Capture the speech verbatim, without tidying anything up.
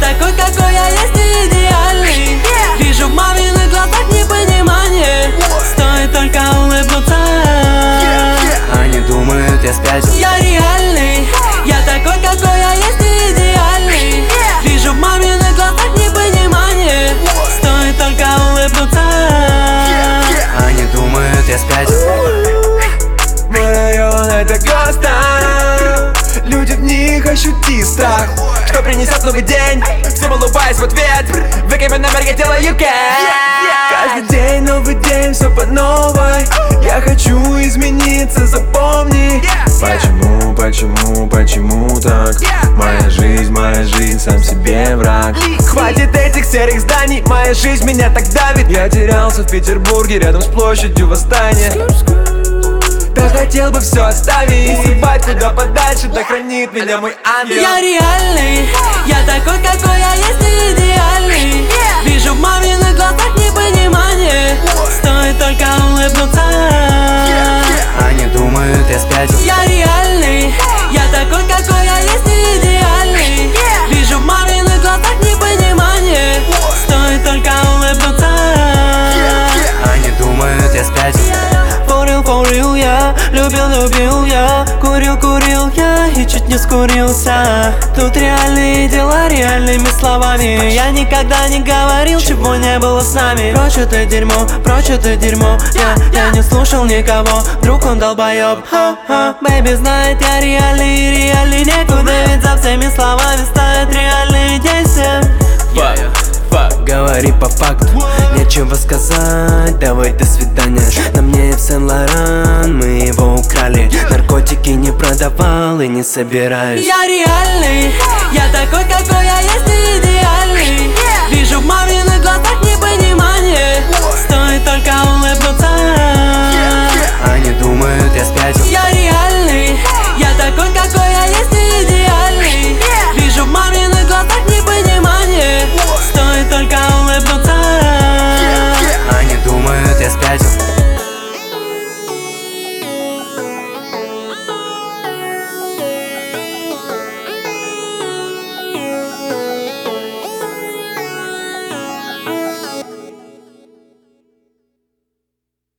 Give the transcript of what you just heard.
такой, какой я есть, не идеальный. Вижу в маминых глазах непонимание, стоит только улыбнуться. Они думают, я спятил. Я реальный, я такой, какой я есть, не идеальный. Вижу в маминых глазах непонимание, стоит только улыбнуться. Они думают, я спятил. Мой район это Госта. Люди в них ощути страх, что принесет новый день. Всем улыбаясь в ответ, выками номер, я делаю кэш. Каждый день новый день, все по новой. Я хочу измениться, запомни. Почему, почему, почему так? Моя жизнь, моя жизнь, сам себе враг. Хватит этих серых зданий, моя жизнь меня так давит. Я терялся в Петербурге, рядом с площадью Восстания. Да хотел бы все оставить и съебать куда подальше, да хранит меня мой ангел. Я реальный, я такой, какой я есть, не идеальный. Вижу в маминых глазах непонимание, стоит только улыбнуться. Они думают, я спятил. Я реальный, я такой, какой я есть, не идеальный. Вижу в маминых глазах непонимание, стоит только улыбнуться. Они думают, я спятил. For real, for real, я любил, любил я, курил, курил я и чуть не скурился. Тут реальные дела реальными словами. Я никогда не говорил, чего не было с нами. Прочь это дерьмо, прочь это дерьмо. Я, я не слушал никого, вдруг он долбоёб. Ха-ха, бэйби знает, я реальный и реальный некуда. Ведь за всеми словами стоят реальные действия. Фак, фак, говори по факту. Нечего сказать, давай до свидания. На мне в Сен-Лоран, мы его украли. Наркотики не продавал и не собираюсь. Я реальный, я